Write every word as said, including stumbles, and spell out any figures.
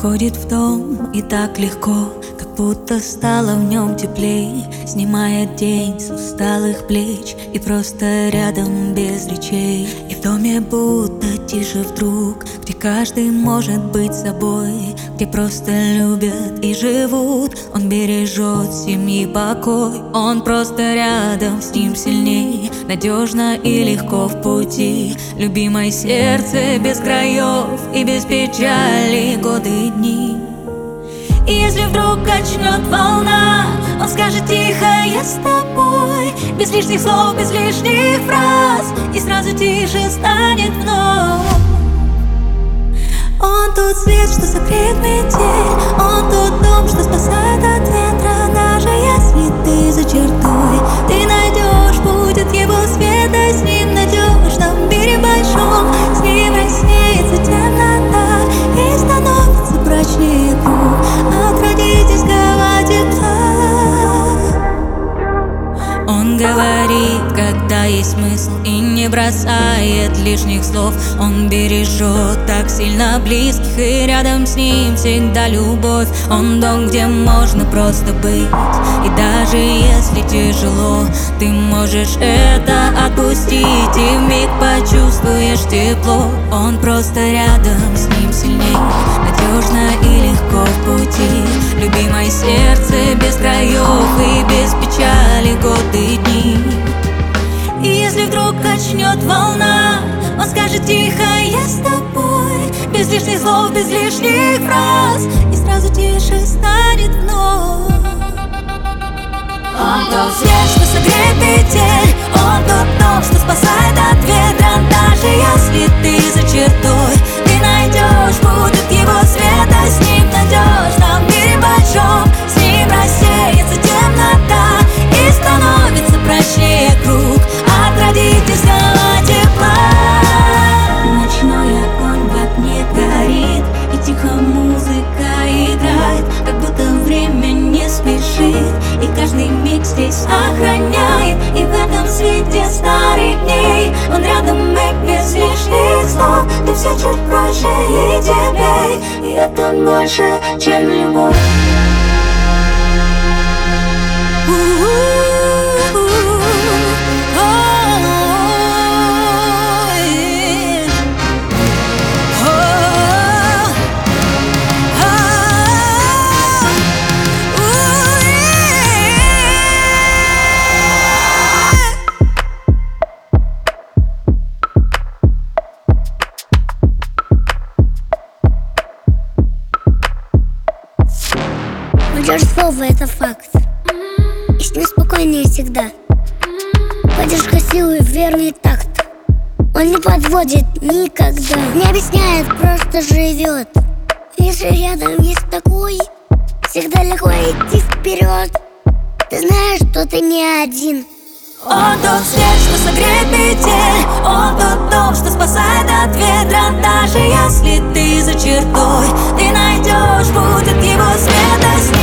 Входит в дом и так легко, как будто стало в нем теплей. Снимает день с усталых плеч и просто рядом без речей. И в доме будто тише вдруг, где каждый может быть собой, где просто любят и живут. Он бережет семьи покой, он просто рядом, с ним сильней, надежно и легко в пути. Любимое сердце без краев и без печали годы и дни. И если вдруг качнет волна, он скажет тихо: я с тобой. Без лишних слов, без лишних фраз, и сразу тише станет вновь. Он тот свет, что согреет метель, он тот дом, что спасает от ветра. Даже если ты за чертой, ты найдешь путь от его света. С ним надежно в мире большом, с ним рассеется темнота и становится прочнее круг от родительского тепла. Он говорит, когда есть смысл, и не бросает лишних слов. Он бережет так сильно близких, и рядом с ним всегда любовь. Он дом, где можно просто быть, и даже если тяжело, ты можешь это отпустить, и вмиг почувствуешь тепло. Он просто рядом, с ним сильней, надежно и легко в пути. Любимое сердце без краев и без печали годы и дни. И если вдруг качнет волна, он скажет тихо: я с тобой. Без лишних слов, без лишних фраз, и сразу тише станет вновь. Он тот свет, что согреет метель, он тот дом, что спасает от ветра. Даже если ты за чертой, ты найдешь путь от его света. С ним надежно в мире большом, с ним рассеется темнота и становится прочнее круг от родительского тепла. Ночной огонь в окне горит, и тихо музыка играет, как будто время не спешит, и каждый миг здесь охраняет. И в этом свете старых дней он рядом и без лишних слов. Ты все чуть проще и теплей, и это больше, чем любовь. Молодежь слово — это факт, и с ним спокойнее всегда. Поддержка силы, верный такт, он не подводит никогда. Не объясняет, просто живет. Если рядом есть такой, всегда легко идти вперед. Ты знаешь, что ты не один. Он тот свет, что согреет метель, он тот дом, что спасает от ветра. Даже если ты за чертой, ты найдешь путь от его света.